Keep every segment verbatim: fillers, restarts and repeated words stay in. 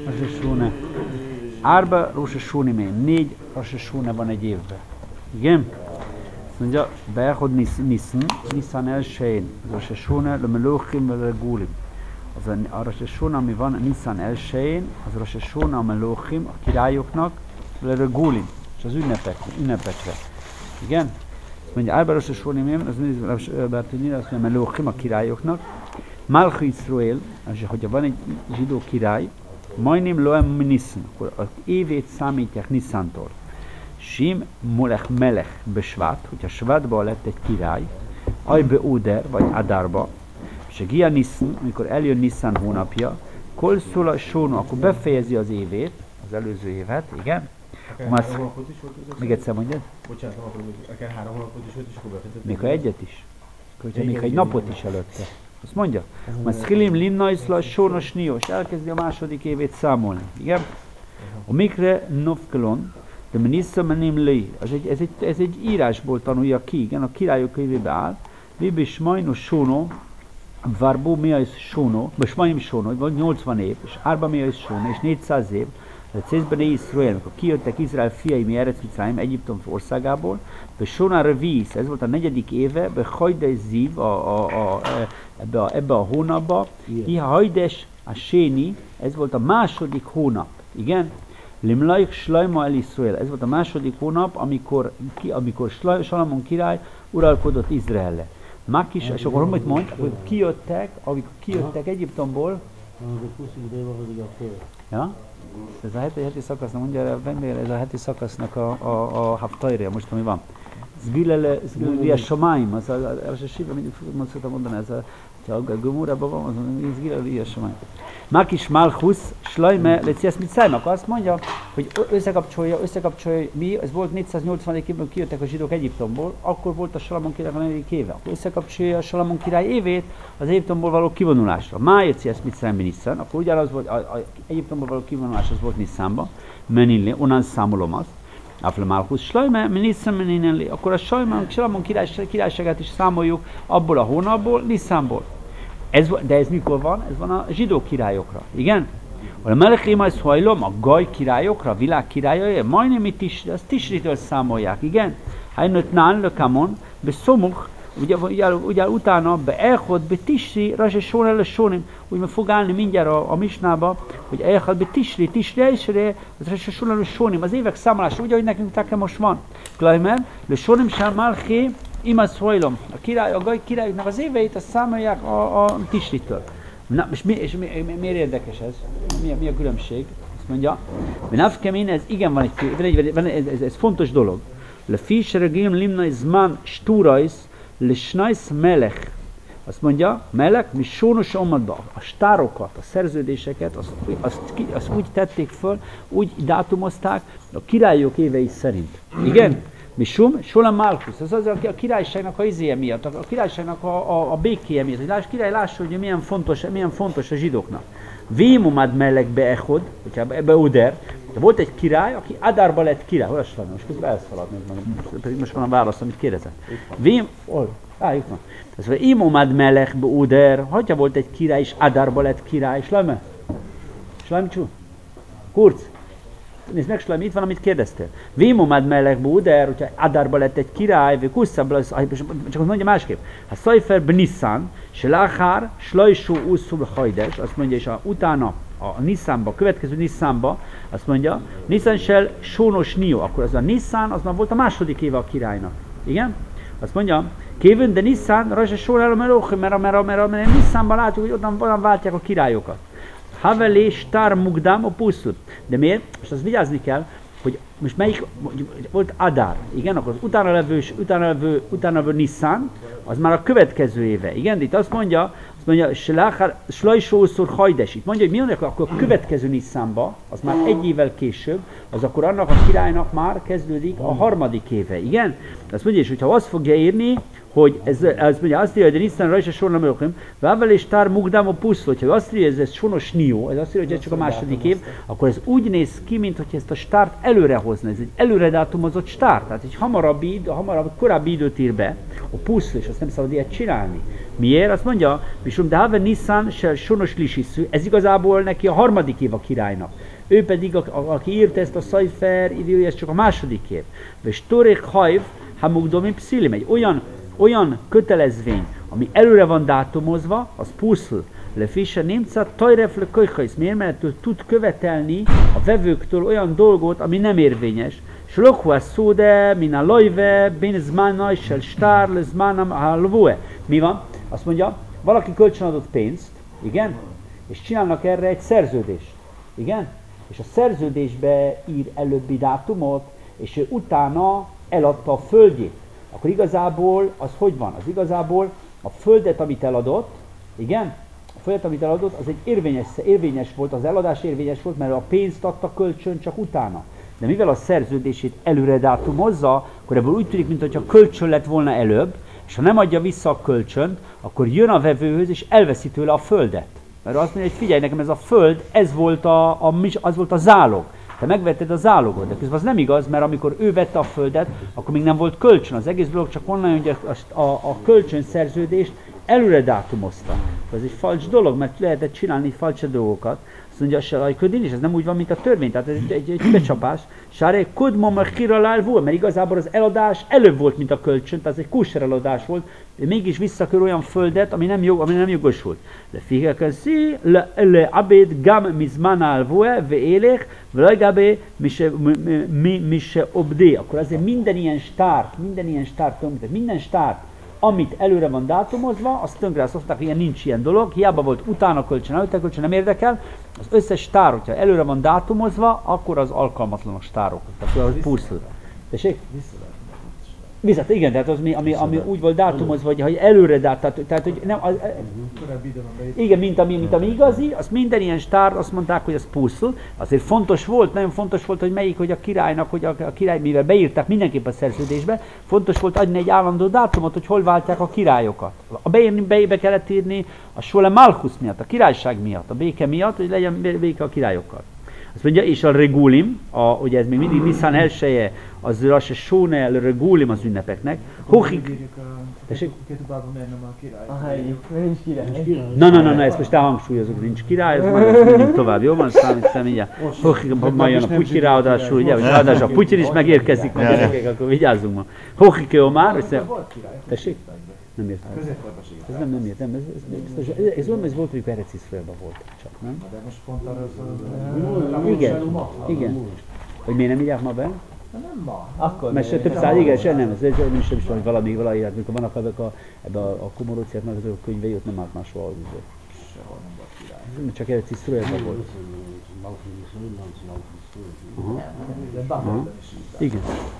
Rosh Hashone. Árba Rosh Hashone még. Négy Rosh Hashone van egy évben. Igen? Azt mondja, Be'echod Nisan, Nisan elsején. Rosh Hashone, le Melochim, le Regulim. Az a Rosh Hashone, ami van Nisan elsején, az Rosh Hashone a Melochim, a királyoknak, le Regulim. És az ünnepek, ünnepekre. Igen? Azt mondja, Árba Rosh Hashone még, az mondja, a Melochim, a királyoknak. Malch Yisrael, hogyha van egy zsidó király, majdnem loem Nisan, akkor az évét számítják Niszantól. Sim Molech Melech Besvát, hogyha Svátban lett egy király, Ajbe Uder vagy Adárba, és a Gia Nisan, amikor eljön Nisan hónapja, Kol Szula Sóno, akkor befejezi az évét, az előző évet, igen. Akár három hónapot is volt? Még egyszer mondjad? Bocsánat, akár három hónapot is volt, és akkor befejezett. Még ha egyet is. Hogyha még egy napot is előtte. Azt mondja, Maschilim Limnaisla Sónos Niós, elkezdi a második évét számolni. Igen? A Mikre Novkelon, de Menissa Menim Lei, ez egy, ez, egy, ez egy írásból tanulja ki, igen, a királyok könyvébe áll. Vibi Smajno Sóno, Varbó Miais Sóno, vagy Smajim Sóno, vagy nyolcvan év, és Árba Miais Sóno, és négyszáz év. A Cézben Izrael, amikor kijöttek Izrael fiai mi Eretz Mitzrayim, Egyiptom országából, be Sóna Revíz, ez volt a negyedik éve, be Hajdej Ziv, a, a, a, ebbe, a, ebbe a hónapba, Iha Hajdes a Séni, ez volt a második hónap, igen? Limlaik Slajma el Izrael, ez volt a második hónap, amikor, ki, amikor Salamon király uralkodott Izraelle. Makis, és akkor mit mond, hogy kijöttek, amikor kijöttek Egyiptomból, ja? Ez a heti, heti szakasznak, mondja, ez a heti szakasznak a, a, a haftajrja, most ami van. Zgilele, zgilele Somáim, az a, az a síve, mindig szoktam mondani, ez a, ha a Gomórában van, az a zgilele Somáim. Makis Malchusz, Slajme, Leciesz Mitzrayim, akkor azt mondja, hogy összekapcsolja, összekapcsolja, mi, ez volt négyszáznyolcvanedik évben kijöttek a zsidók Egyiptomból, akkor volt a Salamon király a negyedik éve, akkor összekapcsolja a Salamon király évét az Egyiptomból való kivonulásra. Májeciesz Mitzrayim Nisztán, akkor ugyanaz volt, a, a Egyiptomból való kivonulás az volt Nisztánban, Menille, onnan számolom azt. Afle Malchusz Slajme, Nisztán Meninelli, akkor a Salamon király, királyságát is számoljuk abból a hónapból, Nisztánból. Ez, de ez mikor van? Ez van a zsidó királyokra, igen? A Melechim Hajlom, a Gaj királyokra, a világ királyai, majdnem itt is, az Tisritől számolják, igen? Hajnöt Nán, Lökamon, be Szomuch, ugye, ugye, ugye utána, be Elchod, be Tisri, Rosh Hashone le Sónim, úgy meg fog állni mindjárt a, a misnába, hogy Elchod, be Tisri, Tisri Esre, az Rosh Hashone le Sónim, az évek számolása, ugye, hogy nekünk nekem most van. Klajmer, le Sónim Sál Malchi, Imaz Hajlom, a király, a Gaj királyoknak az éveit, azt számolják a, a Tisritől. Na, és, mi, és mi, mi, miért érdekes ez? Mi, mi a különbség? Azt mondja, Benafkemin, ez igen van egy, van egy ez, ez fontos dolog. Le Fishergim Limnai Zman Sturais, Le Snais Melech. Azt mondja, Melech, mi sónos omadba, a stárokat, a szerződéseket, azt, azt, azt úgy tették föl, úgy dátumozták a királyok évei szerint. Igen? Misum, Solam Malchus, az az a királyságnak a izéje miatt, a királyságnak a, a, a békéje miatt, hogy láss, király lássa, hogy milyen fontos, milyen fontos a zsidóknak. Vémumad mellek beechod, hogyha ebbe Uder, de volt egy király, aki Adárba lett király. Hol a Slajma? Most közben elszaladt, pedig most van a válasz, amit kérdezett. Vém, hol? Á, itt van. Ez van, Imumad mellek be Uder, hogyha volt egy király, és Adárba lett király. Slajma? Slajma csú? Kurz? Nézd meg, Slajma, itt van, amit kérdeztél. Vémumad mellek be Uder, hogyha Adárba lett egy király, vagy Kusszabbal, csak azt mondja másképp. Ha Szajfer Bnissan, se Lachár, Slajsú Uszul Hajdes, azt mondja, és a, utána a Niszánba, a következő Niszánba, azt mondja, Niszán sel Sónos Nió, akkor az a Niszán, az már volt a második éve a királynak. Igen? Azt mondja, Kévön, de Niszán, Rosh Hashone le Melochim, mert, mert, mert, mert Niszánban látjuk, hogy onnan, onnan váltják a királyokat. Havelé, Star, Mugdám, a Puszut. De miért? Most azt vigyázni kell, hogy most melyik, volt Adár, igen, akkor az utána levő, utána levő, utána levő Niszán, az már a következő éve, igen, de itt azt mondja, azt mondja, Slajsószor Hajdes, itt mondja, hogy mi mondják, akkor a következő Niszánba, az már egy évvel később, az akkor annak a királynak már kezdődik a harmadik éve, igen? Azt mondja, és hogyha azt fogja írni, hogy ez, ez mondja, azt írja, hogy Nisztán rajta sorna mögöm, Vável és Tár Mugdám a puszl, hogyha azt írja, hogy ez sonos nió, ez azt írja, hogy ez csak a második év, akkor ez úgy néz ki, mintha ezt a stárt előre hozna, ez egy előre dátumozott stárt, tehát egy hamarabbi, hamarabb, korábbi időt ír be, a puszl, és azt nem szabad ilyet csinálni. Miért? Azt mondja, Visum de Have Nisztán se sonos lisiszű, ez igazából neki a harmadik év a királynak. Ő pedig, a, a, aki írta ezt a Szajfer idője, ez csak a második év. És Torek Hajv, Hamugdomi Pszilim, egy olyan, olyan kötelezvény, ami előre van dátumozva, az puszl, lefise nimca, tajref le köjhajsz. Miért? Mert ő tud követelni a vevőktől olyan dolgot, ami nem érvényes. Slokhu szóde, min a lajve, ben zmánaj, sel stár, le zmánam a lvóe. Mi van? Azt mondja, valaki kölcsön adott pénzt, igen? És csinálnak erre egy szerződést, igen? És a szerződésbe ír előbbi dátumot, és ő utána eladta a földjét. Akkor igazából az hogy van? Az igazából a földet, amit eladott, igen? A földet, amit eladott, az egy érvényes, érvényes volt, az eladás érvényes volt, mert a pénzt adta kölcsön csak utána. De mivel a szerződését előre dátumozza, akkor ebből úgy tűnik, mintha kölcsön lett volna előbb, és ha nem adja vissza a kölcsönt, akkor jön a vevőhöz, és elveszi tőle a földet. Mert azt mondja, hogy figyelj, nekem ez a föld, ez volt a, a, az volt a zálog. Te megvetted a zálogot, de közben az nem igaz, mert amikor ő vette a földet, akkor még nem volt kölcsön. Az egész dolog csak onnan, hogy a, a, a kölcsönszerződést előre dátumozta. Ez egy falcs dolog, mert lehetett csinálni falcs dolgokat. Azt mondja, a ködén is, ez nem úgy van, mint a törvény, tehát ez egy, egy, egy becsapás. Sáré kodmom a kiralál volt, mert igazából az eladás előbb volt, mint a kölcsön, tehát ez egy kúser eladás volt, de mégis visszakör olyan földet, ami nem, jog, ami nem jogosult. Le figekezi, le, le abed gam mizmanál voe, ve élek, vlajgabé, mi se obdé. Akkor azért minden ilyen stárt, minden ilyen stárt tönkre, minden stárt, amit előre van dátumozva, azt tönkre, azt mondták, hogy ilyen nincs ilyen dolog, hiába volt utána kölcsön, előtte kölcsön, nem érdekel, az összes stár, hogyha előre van dátumozva, akkor az alkalmatlanok stárok, tehát az puszl. Tessék? Visszat, igen, tehát az, ami, ami, ami úgy volt dátumozva, hogy, hogy előre dát, tehát, tehát hogy nem, az, igen, mint ami, mint ami igazi, az minden ilyen stár, azt mondták, hogy az puszl. Azért fontos volt, nagyon fontos volt, hogy melyik, hogy a királynak, hogy a, a király, mivel beírták mindenképp a szerződésbe, fontos volt adni egy állandó dátumot, hogy hol váltják a királyokat. A beírni, be kellett írni a Sole Malchus miatt, a királyság miatt, a béke miatt, hogy legyen béke a királyokkal. Azt mondja, és a Regulim, a, ugye ez még mindig Nisztán elsője, az Rosh Hashanah Regulim az ünnepeknek. Hochig... Tessék? Na, na, na, na, ezt most elhangsúlyozok, nincs király, ez majd menjünk tovább, jó van? Számít mindjárt. Hochig, majd jön a Putyi ráadásul, ugye, ráadásul a Putyin is megérkezik, majd gyerekek, akkor vigyázzunk ma. Hochig Omar, tessék? Nem értem. Ez nem, nem értem. Ez, ez, ez, ez, ez, ez volt, hogy Perec Iszraelben volt csak, nem? De most pont arról szól, igen, igen. Hogy miért nem írják ma be? Nem ma. Akkor mert se több száz, igen, se nem, ez nem is tudom, hogy valami, valami, mikor vannak ebben a, ebbe a, a Komoróciáknak azok a könyvei, ott nem állt máshol. Sehol nem volt király. Csak Perec Iszraelben volt. Igen.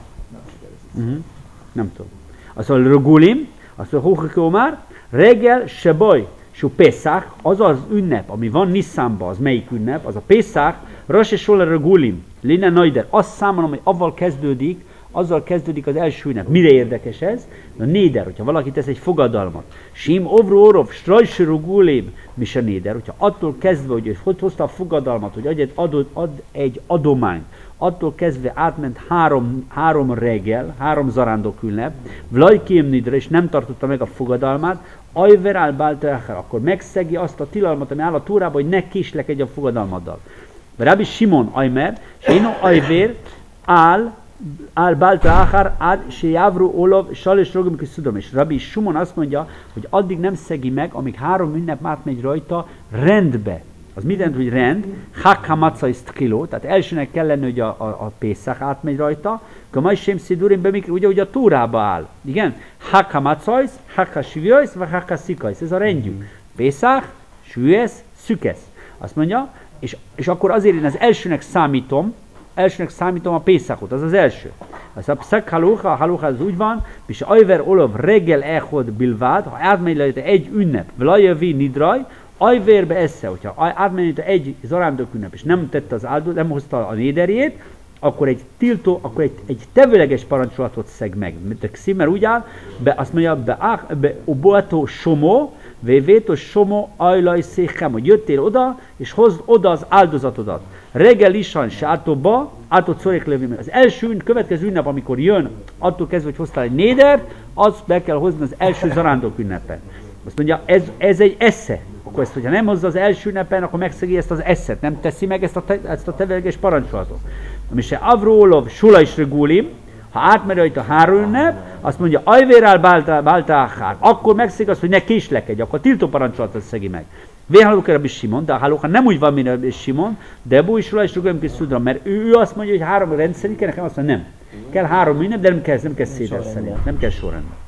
Nem tudom. Az a Regulim, azt a Hochik Omar, reggel seboj, és a Pesach, az az ünnep, ami van Nisztánban, az melyik ünnep, az a Pesach, Rosh Hashanah Regulim, Lina Noider, azt számolom, hogy avval kezdődik, azzal kezdődik az első ünnep. Mire érdekes ez? A néder, hogyha valaki tesz egy fogadalmat. Sim Ovro Orov, Strajs Regulim, mi se néder, hogyha attól kezdve, hogy hogy hozta a fogadalmat, hogy ad egy, adod, ad egy adományt, attól kezdve átment három, három reggel, három zarándok ünnep, Vlajkém Nidra, és nem tartotta meg a fogadalmát, Ajver áll Bálteachar, akkor megszegi azt a tilalmat, ami áll a Tórában, hogy ne késlekedj a fogadalmaddal. Rabbi Simon Ajmer, Séno Ajver áll áll Bálteachar ád se jávru olov sal rogom kiszudom. És Rabbi Simon azt mondja, hogy addig nem szegi meg, amíg három ünnep átmegy rajta rendbe. Az mit jelent, hogy rend? Hak hamatzais tkiló, tehát elsőnek kell lenni, hogy a, a, a Pészach átmegy rajta, kamaj sem szidurim bemikri, ugye, hogy a Tórába áll. Igen? Hak hamatzais, hak hasivjöjsz, vagy hak haszikajsz. Ez a rendjük. Pészach, süvesz, szükesz. Azt mondja, és, és akkor azért én az elsőnek számítom, elsőnek számítom a Pészachot, az az első. Az a Pszak halucha, a halucha az úgy van, és ajver olov reggel echod bilvád, ha átmegy rajta egy ünnep, vlajavi nidraj, ajvérbe esze, hogyha átmenjött egy zarándok ünnep, és nem tette az áldozat, nem hozta a néderjét, akkor egy tiltó, akkor egy, egy tevőleges parancsolatot szeg meg. Mint a Ximer úgy áll, be, azt mondja, be, be oboató somo, vévétó somo ajlaj székem, hogy jöttél oda, és hozd oda az áldozatodat. Reggel isan sátóba, átod szorék lövni. Az első, következő ünnep, amikor jön, attól kezdve, hogy hoztál egy nédert, azt be kell hozni az első zarándok ünnepen. Azt mondja, ez, ez egy esze. Akkor ezt, hogyha nem hozza az első ünnepen, akkor megszegi ezt az eszet, nem teszi meg ezt a, te, ezt a tevelges parancsolatot. Ami se Avrólov, Sula is Regulim, ha átmegy rajta három ünnep, azt mondja, ajvérál báltáhár, akkor megszegi azt, hogy ne késlekedj, akkor a tiltó parancsolatot szegi meg. Véhálók Rabbi Simon, de a hálóka nem úgy van, mint Rabbi Simon, de Bú is Sula is Regulim Kiszudra, mert ő, ő azt mondja, hogy három rendszerint kell, nekem azt mondja, nem. Kell három ünnep, de nem kell, nem kell széder szerint, nem kell sorrendben.